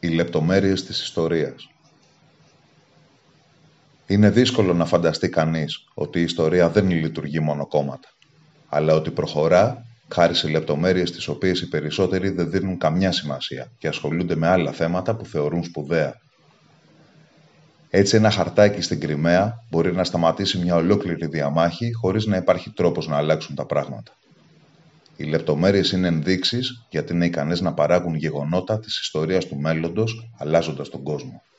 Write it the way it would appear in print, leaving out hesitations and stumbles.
Οι λεπτομέρειες της ιστορίας. Είναι δύσκολο να φανταστεί κανείς ότι η ιστορία δεν λειτουργεί μονοκόμματα, αλλά ότι προχωρά χάρη σε λεπτομέρειες τις οποίες οι περισσότεροι δεν δίνουν καμιά σημασία και ασχολούνται με άλλα θέματα που θεωρούν σπουδαία. Έτσι, ένα χαρτάκι στην Κριμαία μπορεί να σταματήσει μια ολόκληρη διαμάχη χωρίς να υπάρχει τρόπος να αλλάξουν τα πράγματα. Οι λεπτομέρειες είναι ενδείξεις γιατί είναι ικανές να παράγουν γεγονότα της ιστορίας του μέλλοντος, αλλάζοντας τον κόσμο.